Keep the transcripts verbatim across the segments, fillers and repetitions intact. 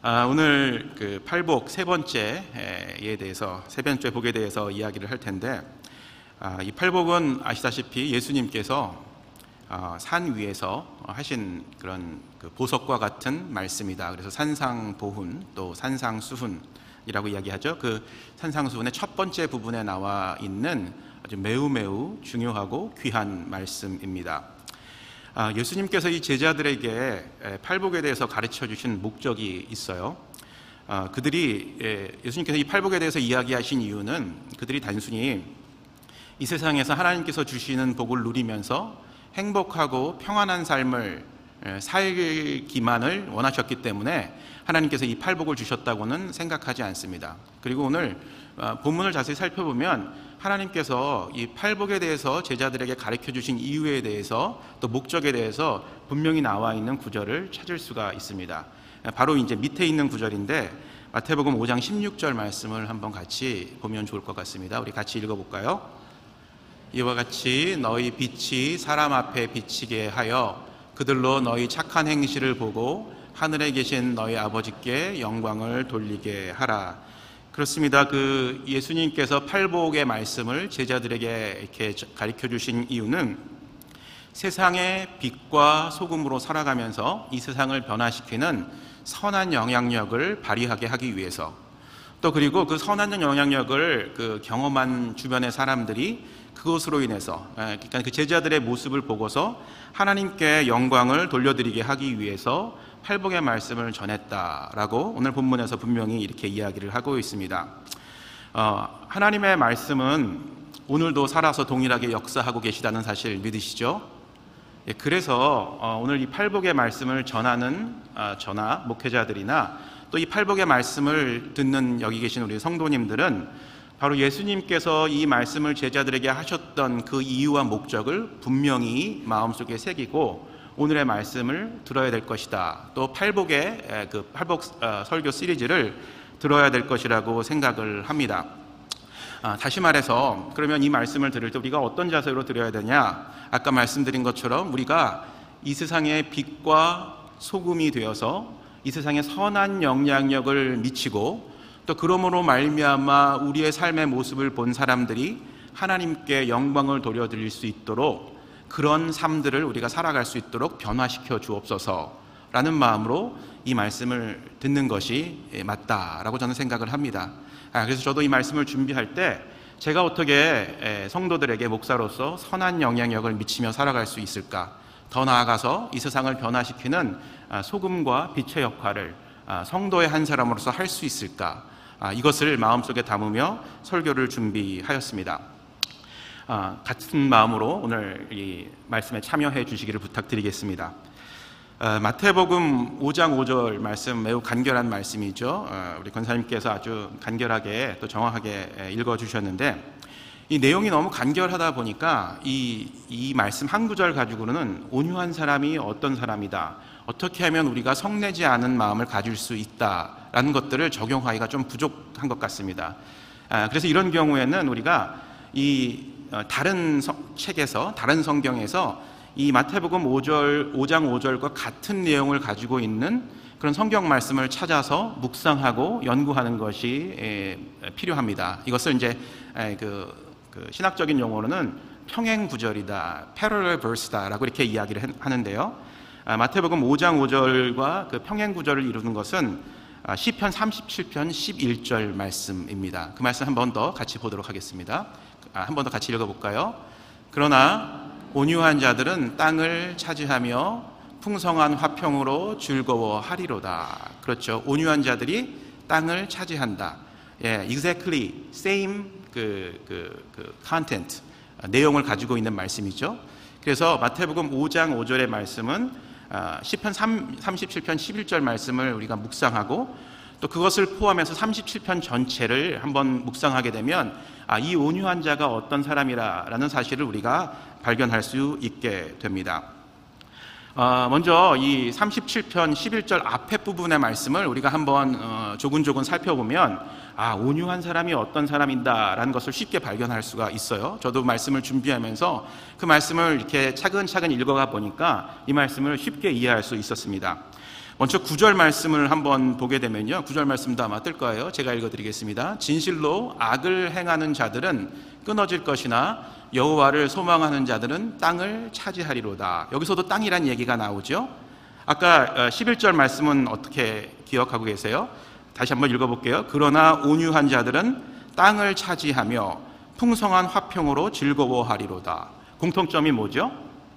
아, 오늘 그 팔복 세 번째에 대해서 세 번째 복에 대해서 이야기를 할 텐데, 아, 이 팔복은 아시다시피 예수님께서 아, 산 위에서 하신 그런 그 보석과 같은 말씀이다. 그래서 산상보훈 또 산상수훈이라고 이야기하죠. 그 산상수훈의 첫 번째 부분에 나와 있는 아주 매우 매우 중요하고 귀한 말씀입니다. 아, 예수님께서 이 제자들에게 팔복에 대해서 가르쳐 주신 목적이 있어요. 아, 그들이 예수님께서 이 팔복에 대해서 이야기하신 이유는 그들이 단순히 이 세상에서 하나님께서 주시는 복을 누리면서 행복하고 평안한 삶을 살기만을 원하셨기 때문에 하나님께서 이 팔복을 주셨다고는 생각하지 않습니다. 그리고 오늘 본문을 자세히 살펴보면 하나님께서 이 팔복에 대해서 제자들에게 가르쳐 주신 이유에 대해서 또 목적에 대해서 분명히 나와 있는 구절을 찾을 수가 있습니다. 바로 이제 밑에 있는 구절인데 마태복음 오 장 십육 절 말씀을 한번 같이 보면 좋을 것 같습니다. 우리 같이 읽어볼까요? 이와 같이 너희 빛이 사람 앞에 비치게 하여 그들로 너희 착한 행실을 보고 하늘에 계신 너희 아버지께 영광을 돌리게 하라. 그렇습니다. 그 예수님께서 팔복의 말씀을 제자들에게 이렇게 가르쳐 주신 이유는 세상의 빛과 소금으로 살아가면서 이 세상을 변화시키는 선한 영향력을 발휘하게 하기 위해서, 또 그리고 그 선한 영향력을 그 경험한 주변의 사람들이 그것으로 인해서, 그러니까 그 제자들의 모습을 보고서 하나님께 영광을 돌려드리게 하기 위해서 팔복의 말씀을 전했다라고 오늘 본문에서 분명히 이렇게 이야기를 하고 있습니다. 어, 하나님의 말씀은 오늘도 살아서 동일하게 역사하고 계시다는 사실 믿으시죠? 예, 그래서 어, 오늘 이 팔복의 말씀을 전하는 어, 저나 목회자들이나 또 이 팔복의 말씀을 듣는 여기 계신 우리 성도님들은 바로 예수님께서 이 말씀을 제자들에게 하셨던 그 이유와 목적을 분명히 마음속에 새기고 오늘의 말씀을 들어야 될 것이다. 또 팔복의 그 팔복 설교 시리즈를 들어야 될 것이라고 생각을 합니다. 아, 다시 말해서 그러면 이 말씀을 들을 때 우리가 어떤 자세로 들어야 되냐? 아까 말씀드린 것처럼 우리가 이 세상의 빛과 소금이 되어서 이 세상에 선한 영향력을 미치고 또 그러므로 말미암아 우리의 삶의 모습을 본 사람들이 하나님께 영광을 돌려드릴 수 있도록 그런 삶들을 우리가 살아갈 수 있도록 변화시켜 주옵소서라는 마음으로 이 말씀을 듣는 것이 맞다라고 저는 생각을 합니다. 그래서 저도 이 말씀을 준비할 때 제가 어떻게 성도들에게 목사로서 선한 영향력을 미치며 살아갈 수 있을까, 더 나아가서 이 세상을 변화시키는 소금과 빛의 역할을 성도의 한 사람으로서 할 수 있을까, 이것을 마음속에 담으며 설교를 준비하였습니다. 아, 같은 마음으로 오늘 이 말씀에 참여해 주시기를 부탁드리겠습니다. 아, 마태복음 오 장 오 절 말씀 매우 간결한 말씀이죠. 아, 우리 권사님께서 아주 간결하게 또 정확하게 읽어주셨는데 이 내용이 너무 간결하다 보니까 이, 이 말씀 한 구절 가지고는 온유한 사람이 어떤 사람이다, 어떻게 하면 우리가 성내지 않은 마음을 가질 수 있다라는 것들을 적용하기가 좀 부족한 것 같습니다. 아, 그래서 이런 경우에는 우리가 이 다른 책에서, 다른 성경에서 이 마태복음 오 장 오 절과 같은 내용을 가지고 있는 그런 성경 말씀을 찾아서 묵상하고 연구하는 것이 필요합니다. 이것을 이제 그, 그 신학적인 용어로는 평행 구절이다, parallel verse다라고 이렇게 이야기를 하는데요. 마태복음 오 장 오 절과 그 평행 구절을 이루는 것은 시편 삼십칠 편 십일 절 말씀입니다. 그 말씀 한 번 더 같이 보도록 하겠습니다. 한 번 더 같이 읽어볼까요? 그러나 온유한 자들은 땅을 차지하며 풍성한 화평으로 즐거워하리로다. 그렇죠. 온유한 자들이 땅을 차지한다. 예, exactly same 그, 그, 그 content, 내용을 가지고 있는 말씀이죠. 그래서 마태복음 오 장 오 절의 말씀은 시편 삼십칠 편 십일 절 말씀을 우리가 묵상하고 또 그것을 포함해서 삼십칠 편 전체를 한번 묵상하게 되면 아, 이 온유한 자가 어떤 사람이라는 사실을 우리가 발견할 수 있게 됩니다. 어, 먼저 이 삼십칠 편 십일 절 앞에 부분의 말씀을 우리가 한번 어, 조근조근 살펴보면 아, 온유한 사람이 어떤 사람인다라는 것을 쉽게 발견할 수가 있어요. 저도 말씀을 준비하면서 그 말씀을 이렇게 차근차근 읽어가 보니까 이 말씀을 쉽게 이해할 수 있었습니다. 먼저 구 절 말씀을 한번 보게 되면요, 구 절 말씀도 아마 뜰 거예요. 제가 읽어드리겠습니다. 진실로 악을 행하는 자들은 끊어질 것이나 여호와를 소망하는 자들은 땅을 차지하리로다. 여기서도 땅이란 얘기가 나오죠. 아까 십일 절 말씀은 어떻게 기억하고 계세요? 다시 한번 읽어볼게요. 그러나 온유한 자들은 땅을 차지하며 풍성한 화평으로 즐거워하리로다. 공통점이 뭐죠?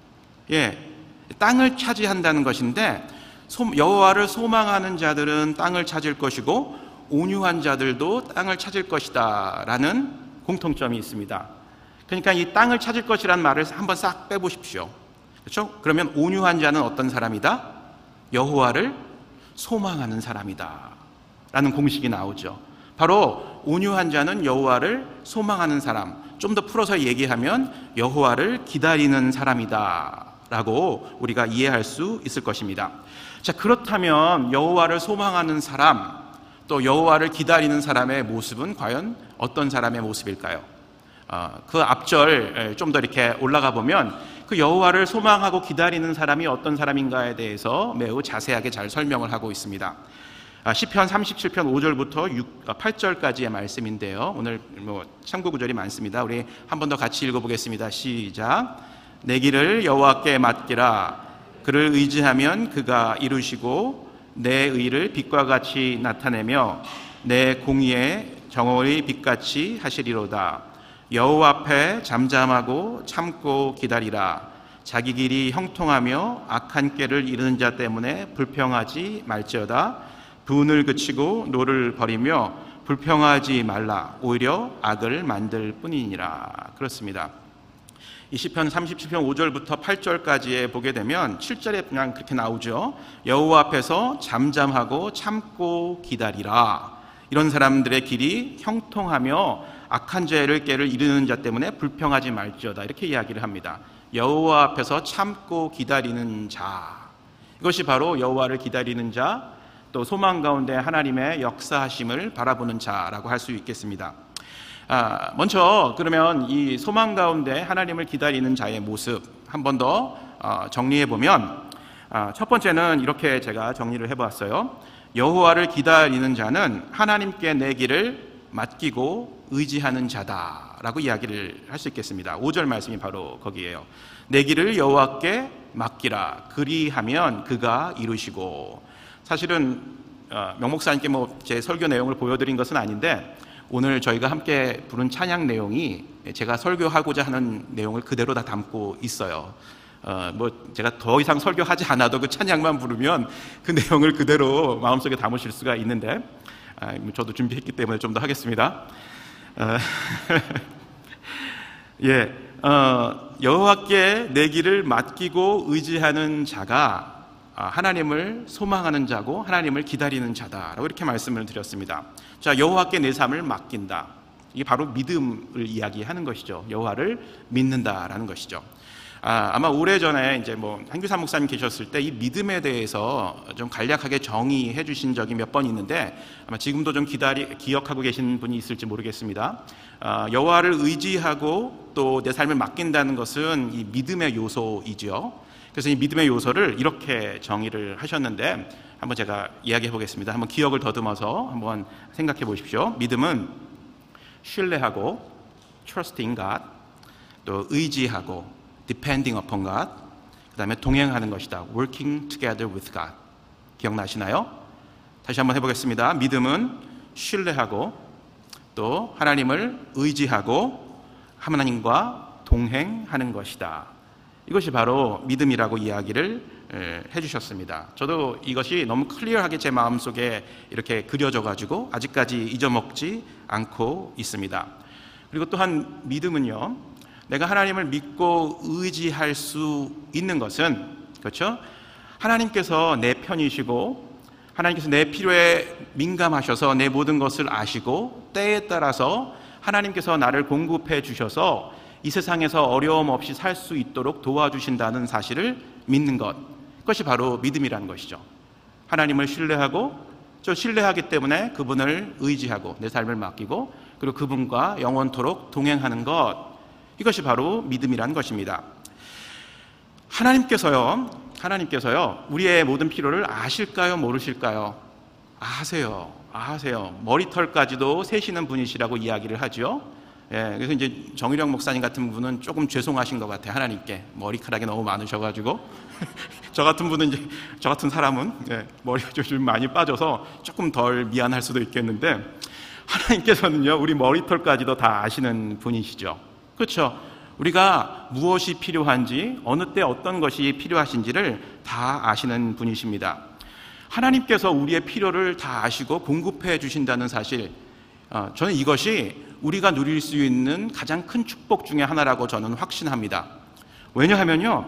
예, 땅을 차지한다는 것인데, 여호와를 소망하는 자들은 땅을 찾을 것이고 온유한 자들도 땅을 찾을 것이다 라는 공통점이 있습니다. 그러니까 이 땅을 찾을 것이라는 말을 한번 싹 빼보십시오. 그렇죠? 그러면 온유한 자는 어떤 사람이다? 여호와를 소망하는 사람이다 라는 공식이 나오죠. 바로 온유한 자는 여호와를 소망하는 사람, 좀 더 풀어서 얘기하면 여호와를 기다리는 사람이다 라고 우리가 이해할 수 있을 것입니다. 자, 그렇다면 여호와를 소망하는 사람, 또 여호와를 기다리는 사람의 모습은 과연 어떤 사람의 모습일까요? 어, 그 앞절 좀 더 이렇게 올라가 보면 그 여호와를 소망하고 기다리는 사람이 어떤 사람인가에 대해서 매우 자세하게 잘 설명을 하고 있습니다. 시편 삼십칠 편 오 절부터 팔 절까지의 말씀인데요, 오늘 뭐 참고 구절이 많습니다. 우리 한 번 더 같이 읽어보겠습니다. 시작. 내 길을 여호와께 맡기라. 그를 의지하면 그가 이루시고 내 의를 빛과 같이 나타내며 내 공의에 정오의 빛같이 하시리로다. 여호와 앞에 잠잠하고 참고 기다리라. 자기 길이 형통하며 악한 꾀를 이루는 자 때문에 불평하지 말지어다. 분을 그치고 노를 버리며 불평하지 말라. 오히려 악을 만들 뿐이니라. 그렇습니다. 이 시편 삼십칠 편 오 절부터 팔 절까지에 보게 되면 칠 절에 그냥 그렇게 나오죠. 여호와 앞에서 잠잠하고 참고 기다리라. 이런 사람들의 길이 형통하며 악한 죄를 깨를 이루는 자 때문에 불평하지 말지어다. 이렇게 이야기를 합니다. 여호와 앞에서 참고 기다리는 자, 이것이 바로 여호와를 기다리는 자, 또 소망 가운데 하나님의 역사하심을 바라보는 자라고 할 수 있겠습니다. 아, 먼저 그러면 이 소망 가운데 하나님을 기다리는 자의 모습 한 번 더 어, 정리해 보면, 아, 첫 번째는 이렇게 제가 정리를 해보았어요. 여호와를 기다리는 자는 하나님께 내 길을 맡기고 의지하는 자다라고 이야기를 할 수 있겠습니다. 오 절 말씀이 바로 거기에요. 내 길을 여호와께 맡기라. 그리하면 그가 이루시고. 사실은 어, 명 목사님께 뭐 제 설교 내용을 보여드린 것은 아닌데, 오늘 저희가 함께 부른 찬양 내용이 제가 설교하고자 하는 내용을 그대로 다 담고 있어요. 어, 뭐 제가 더 이상 설교하지 않아도 그 찬양만 부르면 그 내용을 그대로 마음속에 담으실 수가 있는데, 아, 저도 준비했기 때문에 좀 더 하겠습니다. 어, 예, 어, 여호와께 내 길을 맡기고 의지하는 자가 하나님을 소망하는 자고 하나님을 기다리는 자다라고 이렇게 말씀을 드렸습니다. 자, 여호와께 내 삶을 맡긴다. 이게 바로 믿음을 이야기하는 것이죠. 여호와를 믿는다라는 것이죠. 아, 아마 오래전에 이제 뭐 한규사 목사님 계셨을 때 이 믿음에 대해서 좀 간략하게 정의해 주신 적이 몇 번 있는데, 아마 지금도 좀 기다리, 기억하고 계신 분이 있을지 모르겠습니다. 아, 여호와를 의지하고 또 내 삶을 맡긴다는 것은 이 믿음의 요소이죠. 그래서 이 믿음의 요소를 이렇게 정의를 하셨는데, 한번 제가 이야기해 보겠습니다. 한번 기억을 더듬어서 한번 생각해 보십시오. 믿음은 신뢰하고 trusting God, 또 의지하고 depending upon God, 그 다음에 동행하는 것이다. working together with God. 기억나시나요? 다시 한번 해보겠습니다. 믿음은 신뢰하고 또 하나님을 의지하고 하나님과 동행하는 것이다. 이것이 바로 믿음이라고 이야기를 해주셨습니다. 저도 이것이 너무 클리어하게 제 마음속에 이렇게 그려져가지고 아직까지 잊어먹지 않고 있습니다. 그리고 또한 믿음은요, 내가 하나님을 믿고 의지할 수 있는 것은, 그렇죠? 하나님께서 내 편이시고 하나님께서 내 필요에 민감하셔서 내 모든 것을 아시고 때에 따라서 하나님께서 나를 공급해 주셔서 이 세상에서 어려움 없이 살 수 있도록 도와주신다는 사실을 믿는 것, 그것이 바로 믿음이라는 것이죠. 하나님을 신뢰하고, 저 신뢰하기 때문에 그분을 의지하고 내 삶을 맡기고, 그리고 그분과 영원토록 동행하는 것, 이것이 바로 믿음이라는 것입니다. 하나님께서요, 하나님께서요, 우리의 모든 필요를 아실까요, 모르실까요? 아세요. 아세요. 머리털까지도 세시는 분이시라고 이야기를 하죠. 예, 그래서 이제 정일영 목사님 같은 분은 조금 죄송하신 것 같아요. 하나님께 머리카락이 너무 많으셔가지고 저 같은 분은 이제 저 같은 사람은 예, 머리가 좀 많이 빠져서 조금 덜 미안할 수도 있겠는데, 하나님께서는요, 우리 머리털까지도 다 아시는 분이시죠. 그렇죠? 우리가 무엇이 필요한지, 어느 때 어떤 것이 필요하신지를 다 아시는 분이십니다. 하나님께서 우리의 필요를 다 아시고 공급해 주신다는 사실, 어, 저는 이것이 우리가 누릴 수 있는 가장 큰 축복 중에 하나라고 저는 확신합니다. 왜냐하면요,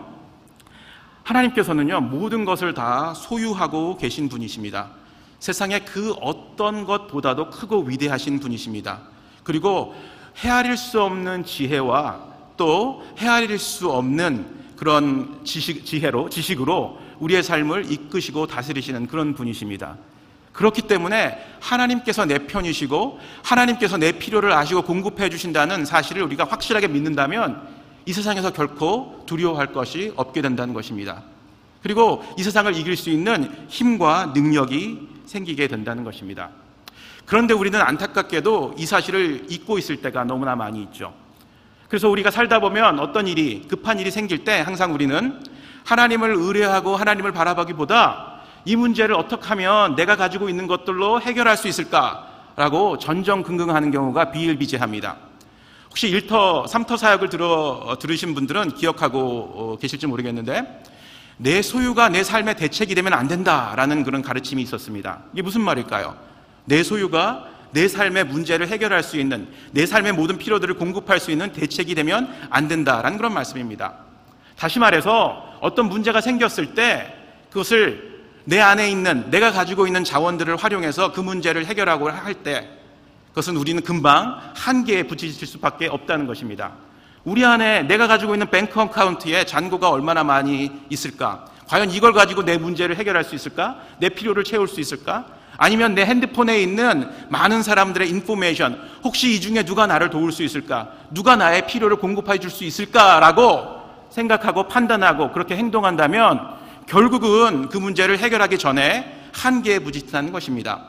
하나님께서는요, 모든 것을 다 소유하고 계신 분이십니다. 세상의 그 어떤 것보다도 크고 위대하신 분이십니다. 그리고 헤아릴 수 없는 지혜와 또 헤아릴 수 없는 그런 지식, 지혜로, 지식으로 우리의 삶을 이끄시고 다스리시는 그런 분이십니다. 그렇기 때문에 하나님께서 내 편이시고 하나님께서 내 필요를 아시고 공급해 주신다는 사실을 우리가 확실하게 믿는다면 이 세상에서 결코 두려워할 것이 없게 된다는 것입니다. 그리고 이 세상을 이길 수 있는 힘과 능력이 생기게 된다는 것입니다. 그런데 우리는 안타깝게도 이 사실을 잊고 있을 때가 너무나 많이 있죠. 그래서 우리가 살다 보면 어떤 일이, 급한 일이 생길 때 항상 우리는 하나님을 의뢰하고 하나님을 바라보기보다 이 문제를 어떻게 하면 내가 가지고 있는 것들로 해결할 수 있을까라고 전전긍긍하는 경우가 비일비재합니다. 혹시 일터, 삼터 사역을 들어, 들으신 분들은 기억하고 계실지 모르겠는데, 내 소유가 내 삶의 대책이 되면 안 된다라는 그런 가르침이 있었습니다. 이게 무슨 말일까요? 내 소유가 내 삶의 문제를 해결할 수 있는, 내 삶의 모든 필요들을 공급할 수 있는 대책이 되면 안 된다라는 그런 말씀입니다. 다시 말해서 어떤 문제가 생겼을 때 그것을 내 안에 있는, 내가 가지고 있는 자원들을 활용해서 그 문제를 해결하고 할 때 그것은 우리는 금방 한계에 부딪힐 수밖에 없다는 것입니다. 우리 안에 내가 가지고 있는 뱅크 어카운트에 잔고가 얼마나 많이 있을까? 과연 이걸 가지고 내 문제를 해결할 수 있을까? 내 필요를 채울 수 있을까? 아니면 내 핸드폰에 있는 많은 사람들의 인포메이션, 혹시 이 중에 누가 나를 도울 수 있을까? 누가 나의 필요를 공급해 줄 수 있을까라고 생각하고 판단하고 그렇게 행동한다면 결국은 그 문제를 해결하기 전에 한계에 부딪히는 것입니다.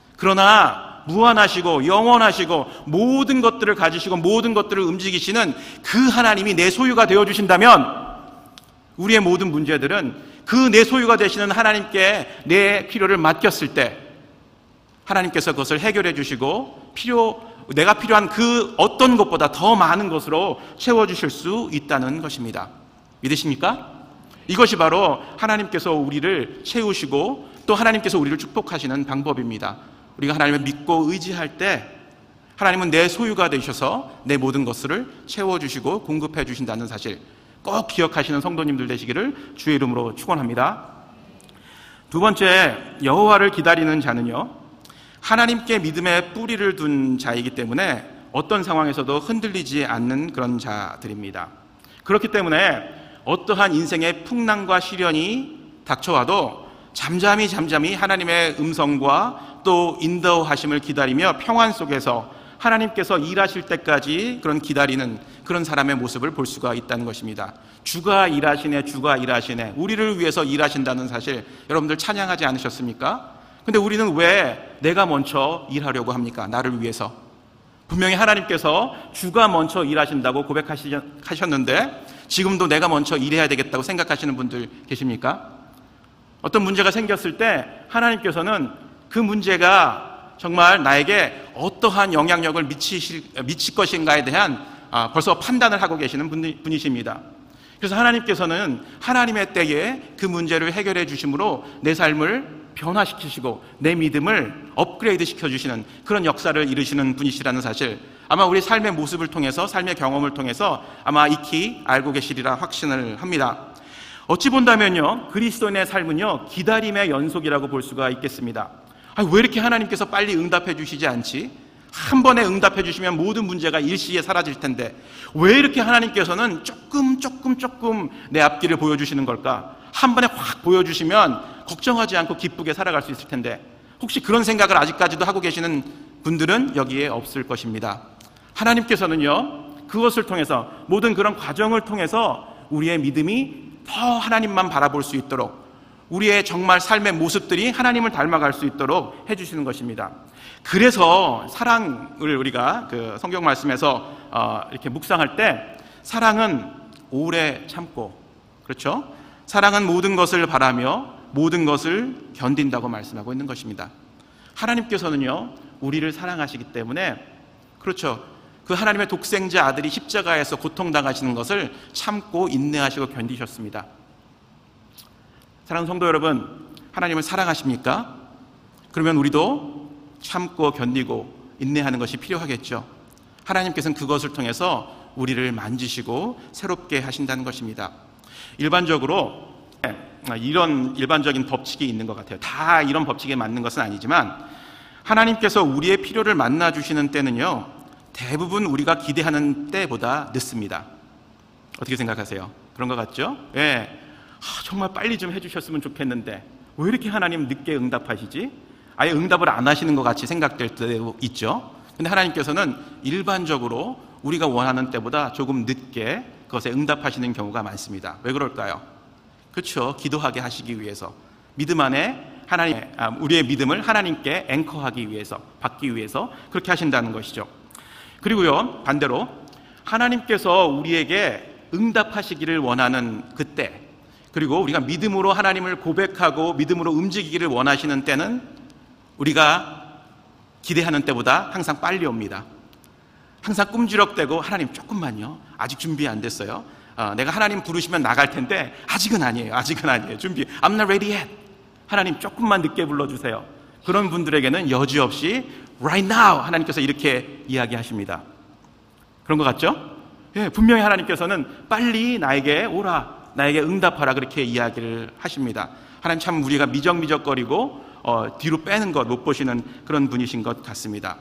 그러나 무한하시고 영원하시고 모든 것들을 가지시고 모든 것들을 움직이시는 그 하나님이 내 소유가 되어주신다면 우리의 모든 문제들은 그 내 소유가 되시는 하나님께 내 필요를 맡겼을 때 하나님께서 그것을 해결해 주시고 필요, 내가 필요한 그 어떤 것보다 더 많은 것으로 채워주실 수 있다는 것입니다. 믿으십니까? 이것이 바로 하나님께서 우리를 채우시고 또 하나님께서 우리를 축복하시는 방법입니다. 우리가 하나님을 믿고 의지할 때 하나님은 내 소유가 되셔서 내 모든 것을 채워주시고 공급해 주신다는 사실 꼭 기억하시는 성도님들 되시기를 주의 이름으로 축원합니다. 두 번째, 여호와를 기다리는 자는요, 하나님께 믿음의 뿌리를 둔 자이기 때문에 어떤 상황에서도 흔들리지 않는 그런 자들입니다. 그렇기 때문에 어떠한 인생의 풍랑과 시련이 닥쳐와도 잠잠히 잠잠히 하나님의 음성과 또 인도하심을 기다리며 평안 속에서 하나님께서 일하실 때까지 그런 기다리는 그런 사람의 모습을 볼 수가 있다는 것입니다. 주가 일하시네, 주가 일하시네, 우리를 위해서 일하신다는 사실 여러분들 찬양하지 않으셨습니까? 근데 우리는 왜 내가 먼저 일하려고 합니까? 나를 위해서. 분명히 하나님께서 주가 먼저 일하신다고 고백하셨는데 지금도 내가 먼저 일해야 되겠다고 생각하시는 분들 계십니까? 어떤 문제가 생겼을 때 하나님께서는 그 문제가 정말 나에게 어떠한 영향력을 미치실, 미칠 것인가에 대한 벌써 판단을 하고 계시는 분이십니다. 그래서 하나님께서는 하나님의 때에 그 문제를 해결해 주심으로 내 삶을 변화시키시고 내 믿음을 업그레이드 시켜주시는 그런 역사를 이루시는 분이시라는 사실, 아마 우리 삶의 모습을 통해서, 삶의 경험을 통해서 아마 익히 알고 계시리라 확신을 합니다. 어찌 본다면요, 그리스도인의 삶은요 기다림의 연속이라고 볼 수가 있겠습니다. 아, 왜 이렇게 하나님께서 빨리 응답해 주시지 않지? 한 번에 응답해 주시면 모든 문제가 일시에 사라질 텐데 왜 이렇게 하나님께서는 조금 조금 조금 내 앞길을 보여주시는 걸까? 한 번에 확 보여주시면 걱정하지 않고 기쁘게 살아갈 수 있을 텐데, 혹시 그런 생각을 아직까지도 하고 계시는 분들은 여기에 없을 것입니다. 하나님께서는요 그것을 통해서, 모든 그런 과정을 통해서 우리의 믿음이 더 하나님만 바라볼 수 있도록, 우리의 정말 삶의 모습들이 하나님을 닮아갈 수 있도록 해주시는 것입니다. 그래서 사랑을 우리가 그 성경 말씀에서 어 이렇게 묵상할 때, 사랑은 오래 참고, 그렇죠? 사랑은 모든 것을 바라며 모든 것을 견딘다고 말씀하고 있는 것입니다. 하나님께서는요, 우리를 사랑하시기 때문에, 그렇죠, 그 하나님의 독생자 아들이 십자가에서 고통당하시는 것을 참고 인내하시고 견디셨습니다. 사랑하는 성도 여러분, 하나님을 사랑하십니까? 그러면 우리도 참고 견디고 인내하는 것이 필요하겠죠. 하나님께서는 그것을 통해서 우리를 만지시고 새롭게 하신다는 것입니다. 일반적으로 이런 일반적인 법칙이 있는 것 같아요. 다 이런 법칙에 맞는 것은 아니지만, 하나님께서 우리의 필요를 만나주시는 때는요, 대부분 우리가 기대하는 때보다 늦습니다. 어떻게 생각하세요? 그런 것 같죠? 예. 아, 정말 빨리 좀 해주셨으면 좋겠는데 왜 이렇게 하나님 늦게 응답하시지? 아예 응답을 안 하시는 것 같이 생각될 때도 있죠. 근데 하나님께서는 일반적으로 우리가 원하는 때보다 조금 늦게 그것에 응답하시는 경우가 많습니다. 왜 그럴까요? 그렇죠. 기도하게 하시기 위해서, 믿음 안에 하나님, 아, 우리의 믿음을 하나님께 앵커하기 위해서, 받기 위해서 그렇게 하신다는 것이죠. 그리고요, 반대로 하나님께서 우리에게 응답하시기를 원하는 그때, 그리고 우리가 믿음으로 하나님을 고백하고 믿음으로 움직이기를 원하시는 때는 우리가 기대하는 때보다 항상 빨리 옵니다. 항상 꿈지럭대고, 하나님 조금만요, 아직 준비 안 됐어요. 어, 내가 하나님 부르시면 나갈 텐데 아직은 아니에요. 아직은 아니에요. 준비, I'm not ready yet. 하나님 조금만 늦게 불러주세요. 그런 분들에게는 여지없이 right now 하나님께서 이렇게 이야기하십니다. 그런 것 같죠? 예, 분명히 하나님께서는 빨리 나에게 오라, 나에게 응답하라, 그렇게 이야기를 하십니다. 하나님 참 우리가 미적미적거리고 어, 뒤로 빼는 것 못 보시는 그런 분이신 것 같습니다.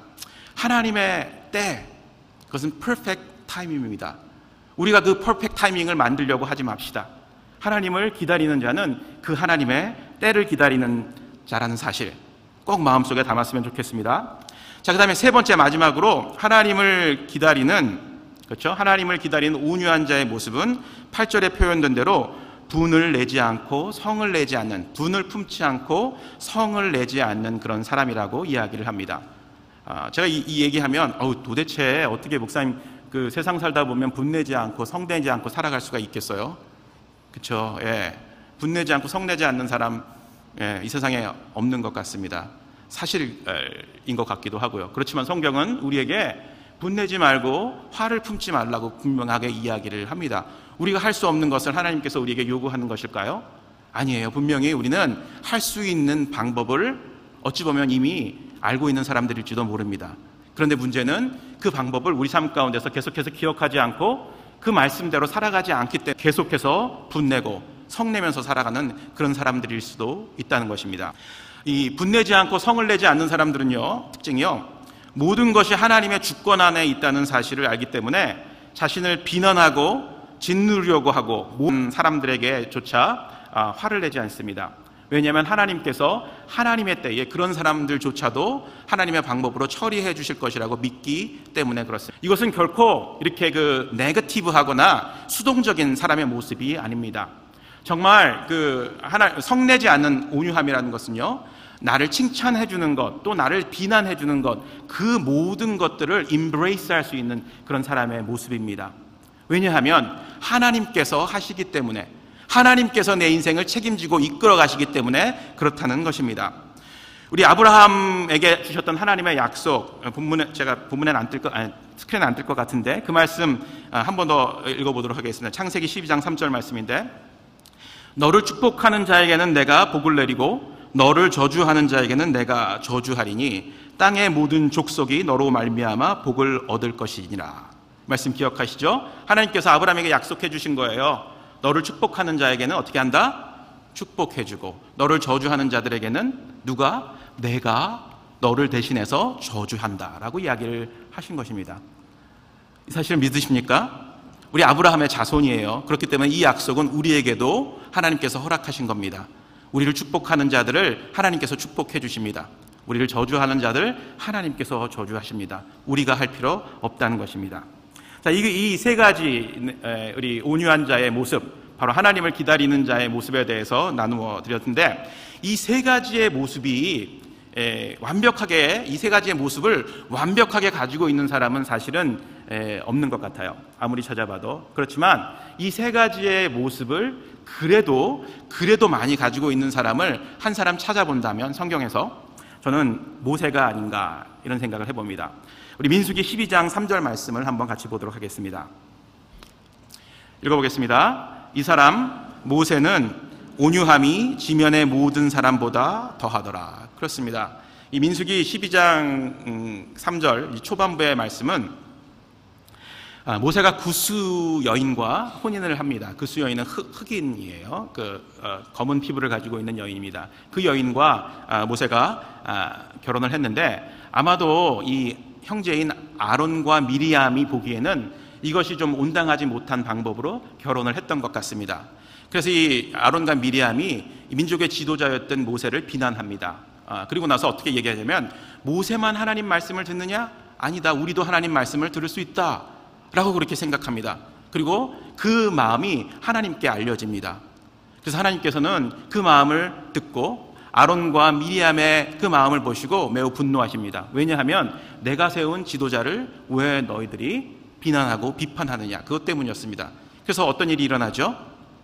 하나님의 때, 그것은 perfect 타이밍입니다. 우리가 그 퍼펙트 타이밍을 만들려고 하지 맙시다. 하나님을 기다리는 자는 그 하나님의 때를 기다리는 자라는 사실 꼭 마음속에 담았으면 좋겠습니다. 자, 그 다음에 세 번째, 마지막으로 하나님을 기다리는, 그렇죠, 하나님을 기다리는 온유한 자의 모습은 팔 절에 표현된 대로 분을 내지 않고 성을 내지 않는, 분을 품지 않고 성을 내지 않는 그런 사람이라고 이야기를 합니다. 아, 제가 이, 이 얘기하면 어우, 도대체 어떻게 목사님 그 세상 살다 보면 분내지 않고 성내지 않고 살아갈 수가 있겠어요? 그렇죠? 예, 분내지 않고 성내지 않는 사람, 예, 이 세상에 없는 것 같습니다. 사실인 것 같기도 하고요. 그렇지만 성경은 우리에게 분내지 말고 화를 품지 말라고 분명하게 이야기를 합니다. 우리가 할 수 없는 것을 하나님께서 우리에게 요구하는 것일까요? 아니에요. 분명히 우리는 할 수 있는 방법을 어찌 보면 이미 알고 있는 사람들일지도 모릅니다. 그런데 문제는 그 방법을 우리 삶 가운데서 계속해서 기억하지 않고 그 말씀대로 살아가지 않기 때문에 계속해서 분내고 성내면서 살아가는 그런 사람들일 수도 있다는 것입니다. 이 분내지 않고 성을 내지 않는 사람들은요, 특징이요, 모든 것이 하나님의 주권 안에 있다는 사실을 알기 때문에 자신을 비난하고 짓누르려고 하고 모든 사람들에게조차 화를 내지 않습니다. 왜냐하면 하나님께서 하나님의 때에 그런 사람들조차도 하나님의 방법으로 처리해 주실 것이라고 믿기 때문에 그렇습니다. 이것은 결코 이렇게 그 네거티브하거나 수동적인 사람의 모습이 아닙니다. 정말 그 하나 성내지 않는 온유함이라는 것은요, 나를 칭찬해 주는 것, 또 나를 비난해 주는 것, 그 모든 것들을 embrace 할 수 있는 그런 사람의 모습입니다. 왜냐하면 하나님께서 하시기 때문에, 하나님께서 내 인생을 책임지고 이끌어 가시기 때문에 그렇다는 것입니다. 우리 아브라함에게 주셨던 하나님의 약속, 본문에 제가 본문에는 안 뜰 거, 아니, 스크린에 안 뜰 것 같은데 그 말씀 한 번 더 읽어보도록 하겠습니다. 창세기 십이 장 삼 절 말씀인데, 너를 축복하는 자에게는 내가 복을 내리고 너를 저주하는 자에게는 내가 저주하리니 땅의 모든 족속이 너로 말미암아 복을 얻을 것이니라. 말씀 기억하시죠? 하나님께서 아브라함에게 약속해 주신 거예요. 너를 축복하는 자에게는 어떻게 한다? 축복해주고, 너를 저주하는 자들에게는 누가? 내가 너를 대신해서 저주한다 라고 이야기를 하신 것입니다. 이 사실을 믿으십니까? 우리 아브라함의 자손이에요. 그렇기 때문에 이 약속은 우리에게도 하나님께서 허락하신 겁니다. 우리를 축복하는 자들을 하나님께서 축복해 주십니다. 우리를 저주하는 자들 하나님께서 저주하십니다. 우리가 할 필요 없다는 것입니다. 자, 이 세 가지 우리 온유한 자의 모습, 바로 하나님을 기다리는 자의 모습에 대해서 나누어 드렸는데, 이 세 가지의 모습이 에, 완벽하게 이 세 가지의 모습을 완벽하게 가지고 있는 사람은 사실은 에, 없는 것 같아요. 아무리 찾아봐도. 그렇지만 이 세 가지의 모습을 그래도 그래도 많이 가지고 있는 사람을 한 사람 찾아본다면 성경에서 저는 모세가 아닌가 이런 생각을 해봅니다. 우리 민수기 십이 장 삼 절 말씀을 한번 같이 보도록 하겠습니다. 읽어보겠습니다. 이 사람 모세는 온유함이 지면의 모든 사람보다 더하더라. 그렇습니다. 이 민수기 십이 장 삼 절 초반부의 말씀은 모세가 구스 여인과 혼인을 합니다. 구스 여인은 흑인이에요. 그 어, 검은 피부를 가지고 있는 여인입니다. 그 여인과 아, 모세가 아, 결혼을 했는데, 아마도 이 형제인 아론과 미리암이 보기에는 이것이 좀 온당하지 못한 방법으로 결혼을 했던 것 같습니다. 그래서 이 아론과 미리암이 민족의 지도자였던 모세를 비난합니다. 아, 그리고 나서 어떻게 얘기하냐면, 모세만 하나님 말씀을 듣느냐? 아니다, 우리도 하나님 말씀을 들을 수 있다 라고 그렇게 생각합니다. 그리고 그 마음이 하나님께 알려집니다. 그래서 하나님께서는 그 마음을 듣고 아론과 미리암의 그 마음을 보시고 매우 분노하십니다. 왜냐하면 내가 세운 지도자를 왜 너희들이 비난하고 비판하느냐, 그것 때문이었습니다. 그래서 어떤 일이 일어나죠?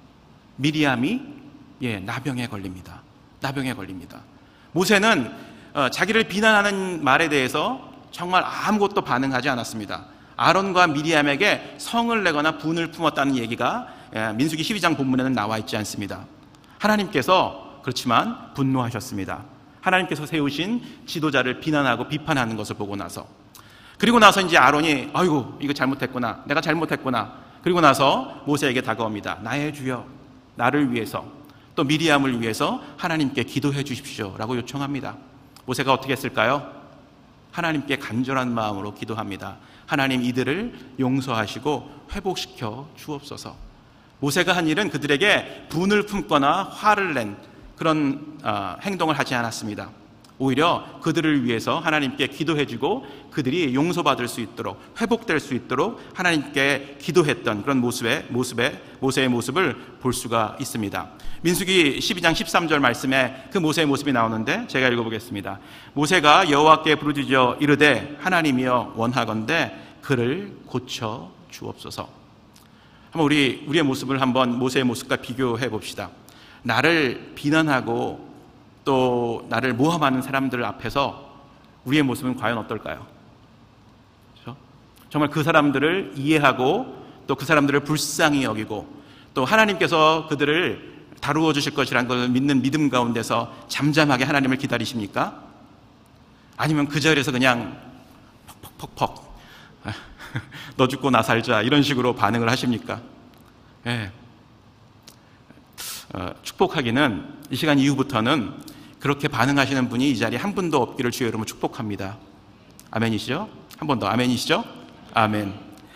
미리암이 예, 나병에 걸립니다. 나병에 걸립니다. 모세는 어, 자기를 비난하는 말에 대해서 정말 아무것도 반응하지 않았습니다. 아론과 미리암에게 성을 내거나 분을 품었다는 얘기가 민수기 십이 장 본문에는 나와 있지 않습니다. 하나님께서 그렇지만 분노하셨습니다. 하나님께서 세우신 지도자를 비난하고 비판하는 것을 보고 나서, 그리고 나서 이제 아론이 아이고 이거 잘못했구나, 내가 잘못했구나. 그리고 나서 모세에게 다가옵니다. 나의 주여, 나를 위해서 또 미리암을 위해서 하나님께 기도해 주십시오 라고 요청합니다. 모세가 어떻게 했을까요? 하나님께 간절한 마음으로 기도합니다. 하나님, 이들을 용서하시고 회복시켜 주옵소서. 모세가 한 일은 그들에게 분을 품거나 화를 낸 그런 어, 행동을 하지 않았습니다. 오히려 그들을 위해서 하나님께 기도해주고 그들이 용서받을 수 있도록, 회복될 수 있도록 하나님께 기도했던 그런 모습의, 모습의, 모세의 모습을 볼 수가 있습니다. 민수기 십이 장 십삼 절 말씀에 그 모세의 모습이 나오는데 제가 읽어보겠습니다. 모세가 여호와께 부르짖어 이르되 하나님이여 원하건대 그를 고쳐 주옵소서. 한번 우리, 우리의 모습을 한번 모세의 모습과 비교해 봅시다. 나를 비난하고 또 나를 모함하는 사람들 앞에서 우리의 모습은 과연 어떨까요? 그렇죠? 정말 그 사람들을 이해하고 또 그 사람들을 불쌍히 여기고 또 하나님께서 그들을 다루어 주실 것이라는 것을 믿는 믿음 가운데서 잠잠하게 하나님을 기다리십니까? 아니면 그 자리에서 그냥 퍽퍽퍽퍽 너 죽고 나 살자 이런 식으로 반응을 하십니까? 네. 어, 축복하기는 이 시간 이후부터는 그렇게 반응하시는 분이 이 자리에 한 분도 없기를 주의 이름으로 축복합니다. 아멘이시죠? 한 번 더 아멘이시죠? 아멘.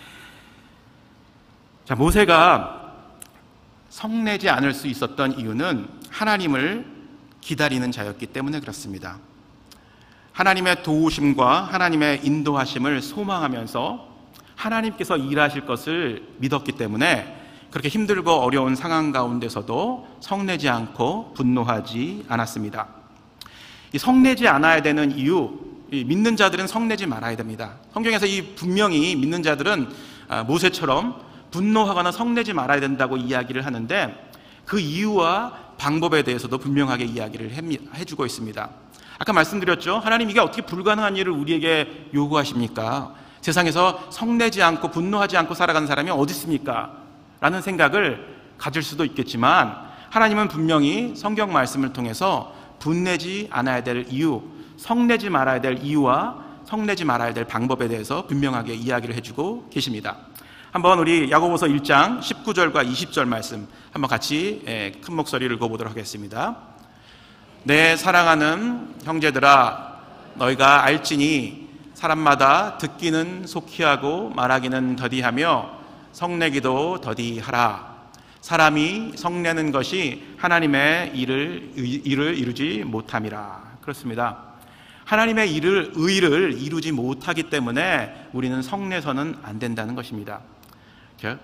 자, 모세가 성내지 않을 수 있었던 이유는 하나님을 기다리는 자였기 때문에 그렇습니다. 하나님의 도우심과 하나님의 인도하심을 소망하면서 하나님께서 일하실 것을 믿었기 때문에 그렇게 힘들고 어려운 상황 가운데서도 성내지 않고 분노하지 않았습니다. 이 성내지 않아야 되는 이유, 이 믿는 자들은 성내지 말아야 됩니다. 성경에서 이 분명히 믿는 자들은 모세처럼 분노하거나 성내지 말아야 된다고 이야기를 하는데 그 이유와 방법에 대해서도 분명하게 이야기를 해주고 있습니다. 아까 말씀드렸죠. 하나님, 이게 어떻게 불가능한 일을 우리에게 요구하십니까? 세상에서 성내지 않고 분노하지 않고 살아가는 사람이 어디 있습니까? 라는 생각을 가질 수도 있겠지만 하나님은 분명히 성경 말씀을 통해서 분내지 않아야 될 이유, 성내지 말아야 될 이유와 성내지 말아야 될 방법에 대해서 분명하게 이야기를 해주고 계십니다. 한번 우리 야고보서 일 장 십구 절과 이십 절 말씀 한번 같이 큰 목소리를 읽어보도록 하겠습니다. 내 사랑하는 형제들아, 너희가 알지니 사람마다 듣기는 속히하고 말하기는 더디하며 성내기도 더디하라. 사람이 성내는 것이 하나님의 일을, 일을 이루지 못함이라. 그렇습니다. 하나님의 일을, 의를 이루지 못하기 때문에 우리는 성내서는 안 된다는 것입니다.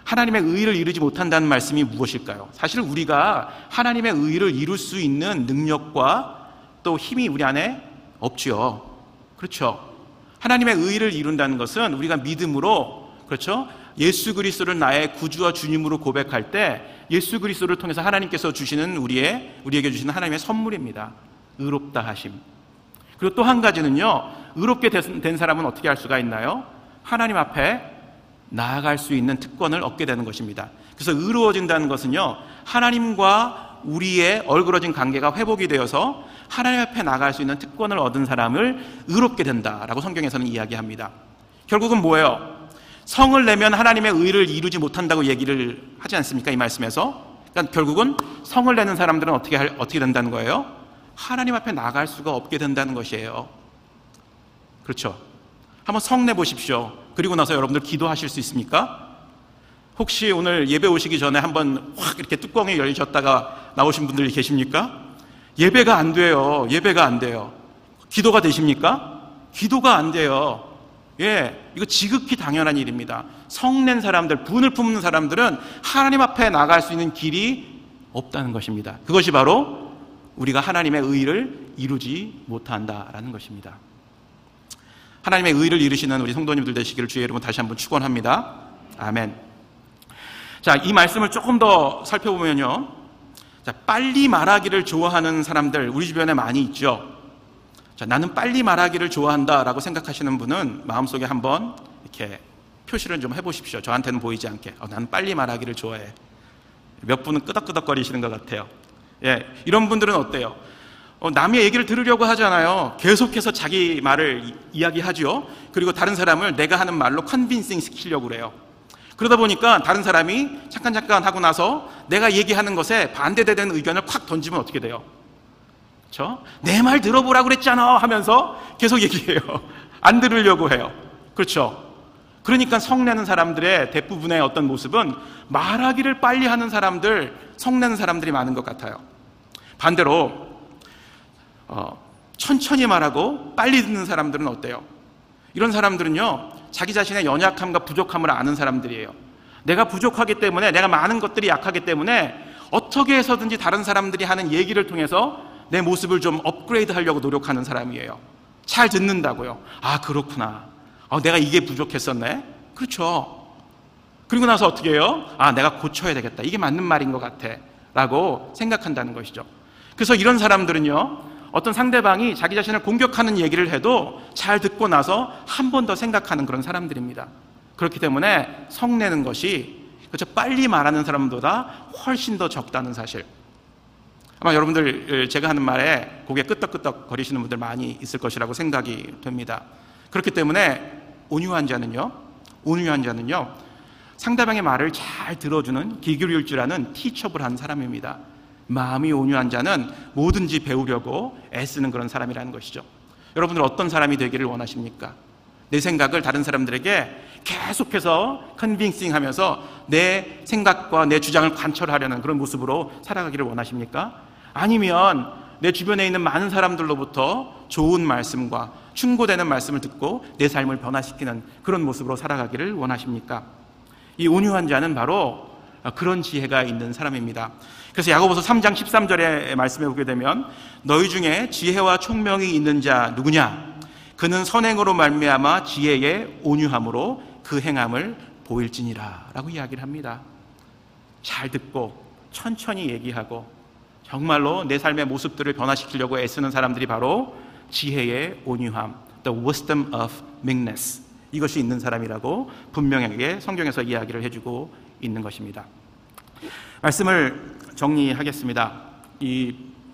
하나님의 의를 이루지 못한다는 말씀이 무엇일까요? 사실 우리가 하나님의 의를 이룰 수 있는 능력과 또 힘이 우리 안에 없지요. 그렇죠? 하나님의 의를 이룬다는 것은 우리가 믿음으로, 그렇죠? 예수 그리스도를 나의 구주와 주님으로 고백할 때 예수 그리스도를 통해서 하나님께서 주시는 우리의, 우리에게 주시는 하나님의 선물입니다. 의롭다 하심. 그리고 또 한 가지는요, 의롭게 된 사람은 어떻게 할 수가 있나요? 하나님 앞에 나아갈 수 있는 특권을 얻게 되는 것입니다. 그래서 의로워진다는 것은요, 하나님과 우리의 얼그러진 관계가 회복이 되어서 하나님 앞에 나아갈 수 있는 특권을 얻은 사람을 의롭게 된다라고 성경에서는 이야기합니다. 결국은 뭐예요? 성을 내면 하나님의 의를 이루지 못한다고 얘기를 하지 않습니까? 이 말씀에서. 그러니까 결국은 성을 내는 사람들은 어떻게, 할, 어떻게 된다는 거예요? 하나님 앞에 나갈 수가 없게 된다는 것이에요. 그렇죠? 한번 성 내보십시오. 그리고 나서 여러분들 기도하실 수 있습니까? 혹시 오늘 예배 오시기 전에 한번 확 이렇게 뚜껑이 열리셨다가 나오신 분들이 계십니까? 예배가 안 돼요. 예배가 안 돼요. 기도가 되십니까? 기도가 안 돼요. 예, 이거 지극히 당연한 일입니다. 성낸 사람들, 분을 품는 사람들은 하나님 앞에 나갈 수 있는 길이 없다는 것입니다. 그것이 바로 우리가 하나님의 의를 이루지 못한다라는 것입니다. 하나님의 의를 이루시는 우리 성도님들 되시기를 주의 이름으로 다시 한번 축원합니다. 아멘. 자, 이 말씀을 조금 더 살펴보면요, 자, 빨리 말하기를 좋아하는 사람들 우리 주변에 많이 있죠. 자, 나는 빨리 말하기를 좋아한다라고 생각하시는 분은 마음속에 한번 이렇게 표시를 좀 해보십시오. 저한테는 보이지 않게. 어, 나는 빨리 말하기를 좋아해. 몇 분은 끄덕끄덕거리시는 것 같아요. 예, 이런 분들은 어때요? 어, 남의 얘기를 들으려고 하잖아요. 계속해서 자기 말을 이, 이야기하죠. 그리고 다른 사람을 내가 하는 말로 컨빈싱 시키려고 그래요. 그러다 보니까 다른 사람이 잠깐 잠깐 하고 나서 내가 얘기하는 것에 반대되는 의견을 콱 던지면 어떻게 돼요? 그렇죠? 내 말 들어보라고 그랬잖아 하면서 계속 얘기해요. 안 들으려고 해요. 그렇죠? 그러니까 성내는 사람들의 대부분의 어떤 모습은 말하기를 빨리 하는 사람들, 성내는 사람들이 많은 것 같아요. 반대로 어, 천천히 말하고 빨리 듣는 사람들은 어때요? 이런 사람들은요, 자기 자신의 연약함과 부족함을 아는 사람들이에요. 내가 부족하기 때문에, 내가 많은 것들이 약하기 때문에 어떻게 해서든지 다른 사람들이 하는 얘기를 통해서 내 모습을 좀 업그레이드 하려고 노력하는 사람이에요. 잘 듣는다고요. 아, 그렇구나. 아, 내가 이게 부족했었네. 그렇죠. 그리고 나서 어떻게 해요? 아, 내가 고쳐야 되겠다. 이게 맞는 말인 것 같아 라고 생각한다는 것이죠. 그래서 이런 사람들은요, 어떤 상대방이 자기 자신을 공격하는 얘기를 해도 잘 듣고 나서 한 번 더 생각하는 그런 사람들입니다. 그렇기 때문에 성내는 것이, 그렇죠, 빨리 말하는 사람보다 훨씬 더 적다는 사실. 아마 여러분들 제가 하는 말에 고개 끄덕끄덕 거리시는 분들 많이 있을 것이라고 생각이 됩니다. 그렇기 때문에 온유한 자는요, 온유한 자는요, 상대방의 말을 잘 들어주는, 귀 기울일 줄 아는 티처블한 사람입니다. 마음이 온유한 자는 뭐든지 배우려고 애쓰는 그런 사람이라는 것이죠. 여러분들 어떤 사람이 되기를 원하십니까? 내 생각을 다른 사람들에게 계속해서 컨빙싱 하면서 내 생각과 내 주장을 관철하려는 그런 모습으로 살아가기를 원하십니까? 아니면 내 주변에 있는 많은 사람들로부터 좋은 말씀과 충고되는 말씀을 듣고 내 삶을 변화시키는 그런 모습으로 살아가기를 원하십니까? 이 온유한 자는 바로 그런 지혜가 있는 사람입니다. 그래서 야고보서 삼 장 십삼 절에 말씀해 보게 되면, 너희 중에 지혜와 총명이 있는 자 누구냐? 그는 선행으로 말미암아 지혜의 온유함으로 그 행함을 보일지니라 라고 이야기를 합니다. 잘 듣고 천천히 얘기하고 정말로 내 삶의 모습들을 변화시키려고 애쓰는 사람들이 바로 지혜의 온유함, the wisdom of meekness, 이것이 있는 사람이라고 분명하게 성경에서 이야기를 해주고 있는 것입니다. 말씀을 정리하겠습니다. 이,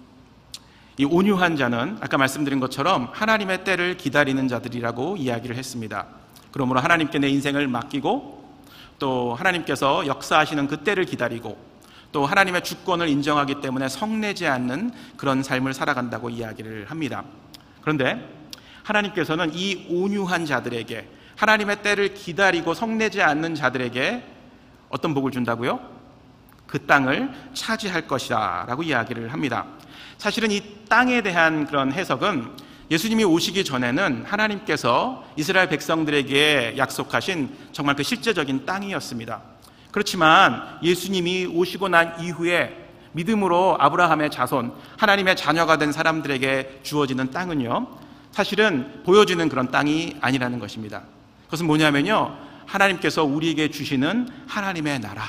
이 온유한 자는 아까 말씀드린 것처럼 하나님의 때를 기다리는 자들이라고 이야기를 했습니다. 그러므로 하나님께 내 인생을 맡기고 또 하나님께서 역사하시는 그 때를 기다리고 또 하나님의 주권을 인정하기 때문에 성내지 않는 그런 삶을 살아간다고 이야기를 합니다. 그런데 하나님께서는 이 온유한 자들에게, 하나님의 때를 기다리고 성내지 않는 자들에게 어떤 복을 준다고요? 그 땅을 차지할 것이다 라고 이야기를 합니다. 사실은 이 땅에 대한 그런 해석은 예수님이 오시기 전에는 하나님께서 이스라엘 백성들에게 약속하신 정말 그 실제적인 땅이었습니다. 그렇지만 예수님이 오시고 난 이후에 믿음으로 아브라함의 자손, 하나님의 자녀가 된 사람들에게 주어지는 땅은요, 사실은 보여지는 그런 땅이 아니라는 것입니다. 그것은 뭐냐면요, 하나님께서 우리에게 주시는 하나님의 나라,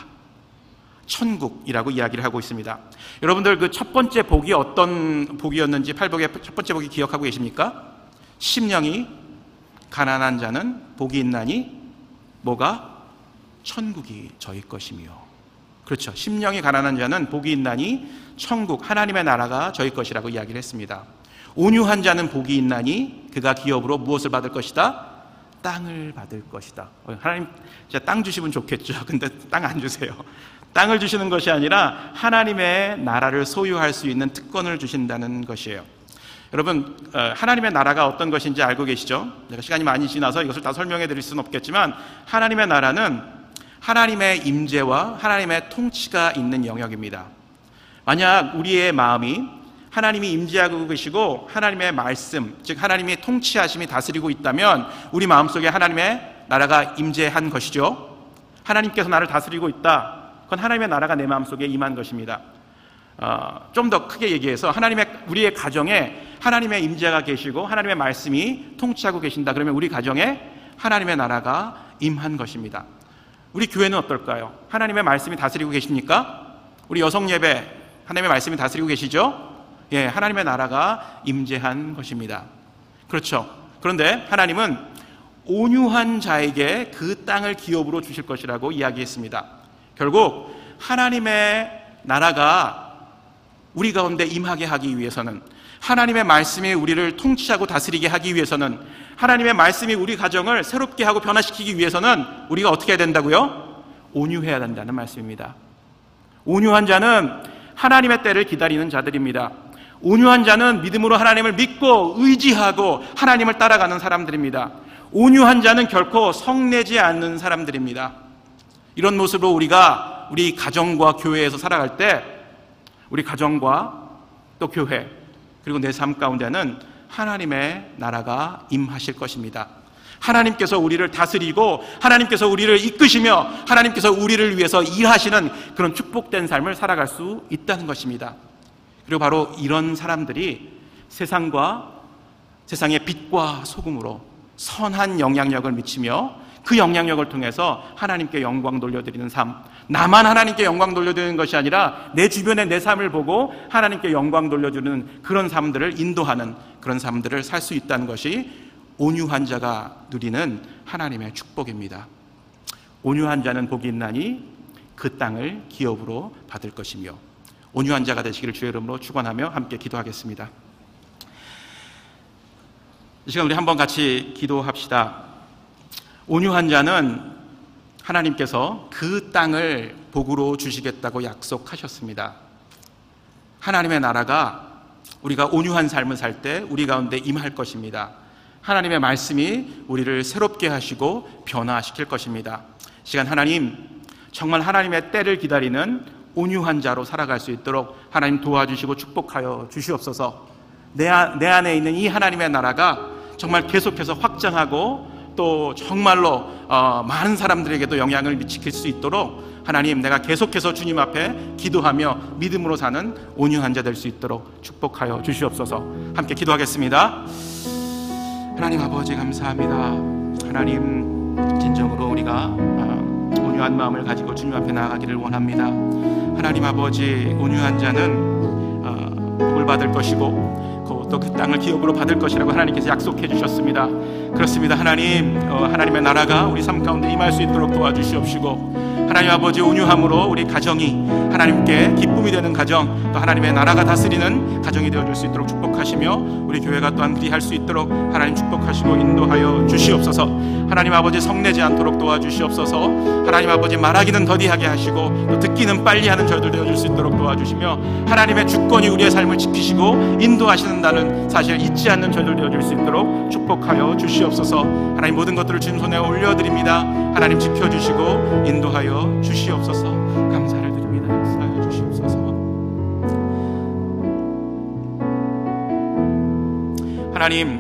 천국이라고 이야기를 하고 있습니다. 여러분들 그 첫 번째 복이 어떤 복이었는지 팔복의 첫 번째 복이 기억하고 계십니까? 심령이 가난한 자는 복이 있나니 뭐가? 천국이 저희 것이며. 그렇죠. 심령이 가난한 자는 복이 있나니 천국, 하나님의 나라가 저희 것이라고 이야기를 했습니다. 온유한 자는 복이 있나니 그가 기업으로 무엇을 받을 것이다? 땅을 받을 것이다. 하나님 진짜 땅 주시면 좋겠죠. 근데 땅 안 주세요. 땅을 주시는 것이 아니라 하나님의 나라를 소유할 수 있는 특권을 주신다는 것이에요. 여러분, 하나님의 나라가 어떤 것인지 알고 계시죠? 제가 시간이 많이 지나서 이것을 다 설명해 드릴 수는 없겠지만, 하나님의 나라는 하나님의 임재와 하나님의 통치가 있는 영역입니다. 만약 우리의 마음이 하나님이 임재하고 계시고 하나님의 말씀, 즉 하나님이 통치하심이 다스리고 있다면 우리 마음속에 하나님의 나라가 임재한 것이죠. 하나님께서 나를 다스리고 있다. 그건 하나님의 나라가 내 마음속에 임한 것입니다. 어, 좀 더 크게 얘기해서 하나님의 우리의 가정에 하나님의 임재가 계시고 하나님의 말씀이 통치하고 계신다. 그러면 우리 가정에 하나님의 나라가 임한 것입니다. 우리 교회는 어떨까요? 하나님의 말씀이 다스리고 계십니까? 우리 여성 예배 하나님의 말씀이 다스리고 계시죠? 예, 하나님의 나라가 임재한 것입니다. 그렇죠. 그런데 하나님은 온유한 자에게 그 땅을 기업으로 주실 것이라고 이야기했습니다. 결국 하나님의 나라가 우리 가운데 임하게 하기 위해서는, 하나님의 말씀이 우리를 통치하고 다스리게 하기 위해서는, 하나님의 말씀이 우리 가정을 새롭게 하고 변화시키기 위해서는 우리가 어떻게 해야 된다고요? 온유해야 된다는 말씀입니다. 온유한 자는 하나님의 때를 기다리는 자들입니다. 온유한 자는 믿음으로 하나님을 믿고 의지하고 하나님을 따라가는 사람들입니다. 온유한 자는 결코 성내지 않는 사람들입니다. 이런 모습으로 우리가 우리 가정과 교회에서 살아갈 때 우리 가정과 또 교회 그리고 내 삶 가운데는 하나님의 나라가 임하실 것입니다. 하나님께서 우리를 다스리고 하나님께서 우리를 이끄시며 하나님께서 우리를 위해서 일하시는 그런 축복된 삶을 살아갈 수 있다는 것입니다. 그리고 바로 이런 사람들이 세상과 세상의 빛과 소금으로 선한 영향력을 미치며 그 영향력을 통해서 하나님께 영광 돌려드리는 삶, 나만 하나님께 영광 돌려드리는 것이 아니라 내 주변의 내 삶을 보고 하나님께 영광 돌려주는 그런 삶들을 인도하는 그런 삶들을 살 수 있다는 것이 온유한 자가 누리는 하나님의 축복입니다. 온유한 자는 복이 있나니 그 땅을 기업으로 받을 것이며, 온유한 자가 되시기를 주의 이름으로 축원하며 함께 기도하겠습니다. 이 시간 우리 한번 같이 기도합시다. 온유한 자는 하나님께서 그 땅을 복으로 주시겠다고 약속하셨습니다. 하나님의 나라가 우리가 온유한 삶을 살 때 우리 가운데 임할 것입니다. 하나님의 말씀이 우리를 새롭게 하시고 변화시킬 것입니다. 시간 하나님, 정말 하나님의 때를 기다리는 온유한 자로 살아갈 수 있도록 하나님 도와주시고 축복하여 주시옵소서. 내, 내 안에 있는 이 하나님의 나라가 정말 계속해서 확장하고 또 정말로 어, 많은 사람들에게도 영향을 미칠 수 있도록 하나님, 내가 계속해서 주님 앞에 기도하며 믿음으로 사는 온유한 자 될 수 있도록 축복하여 주시옵소서. 함께 기도하겠습니다. 하나님 아버지 감사합니다. 하나님, 진정으로 우리가 온유한 마음을 가지고 주님 앞에 나아가기를 원합니다. 하나님 아버지, 온유한 자는 복을 받을 것이고 또 그 땅을 기업으로 받을 것이라고 하나님께서 약속해 주셨습니다. 그렇습니다. 하나님, 하나님의 나라가 우리 삶 가운데 임할 수 있도록 도와주시옵시고, 하나님 아버지, 온유함으로 우리 가정이 하나님께 기쁨이 되는 가정, 또 하나님의 나라가 다스리는 가정이 되어줄 수 있도록 축복하시며, 우리 교회가 또한 그리할 수 있도록 하나님 축복하시고 인도하여 주시옵소서. 하나님 아버지, 성내지 않도록 도와주시옵소서. 하나님 아버지, 말하기는 더디하게 하시고 또 듣기는 빨리 하는 저희들 되어줄 수 있도록 도와주시며, 하나님의 주권이 우리의 삶을 지키시고 인도하시는다는 사실 잊지 않는 저희들 되어줄 수 있도록 축복하여 주시옵소서. 하나님, 모든 것들을 주님 손에 올려드립니다. 하나님 지켜주시고 인도하여 주시옵소서. 감사를 드립니다. 역사하여 주시옵소서. 하나님,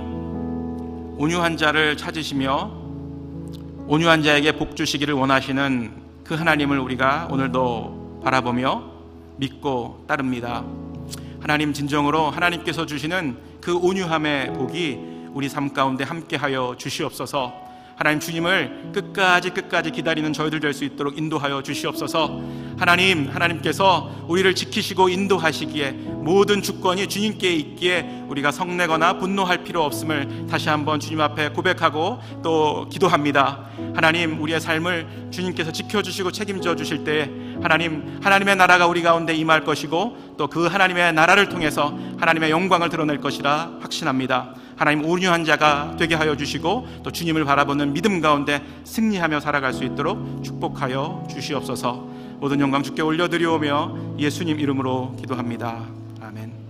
온유한 자를 찾으시며 온유한 자에게 복 주시기를 원하시는 그 하나님을 우리가 오늘도 바라보며 믿고 따릅니다. 하나님, 진정으로 하나님께서 주시는 그 온유함의 복이 우리 삶 가운데 함께하여 주시옵소서. 하나님, 주님을 끝까지 끝까지 기다리는 저희들 될 수 있도록 인도하여 주시옵소서. 하나님, 하나님께서 우리를 지키시고 인도하시기에 모든 주권이 주님께 있기에 우리가 성내거나 분노할 필요 없음을 다시 한번 주님 앞에 고백하고 또 기도합니다. 하나님, 우리의 삶을 주님께서 지켜주시고 책임져 주실 때 하나님, 하나님의 나라가 우리 가운데 임할 것이고 또 그 하나님의 나라를 통해서 하나님의 영광을 드러낼 것이라 확신합니다. 하나님, 온유한 자가 되게 하여 주시고 또 주님을 바라보는 믿음 가운데 승리하며 살아갈 수 있도록 축복하여 주시옵소서. 모든 영광 주께 올려드리오며 예수님 이름으로 기도합니다. 아멘.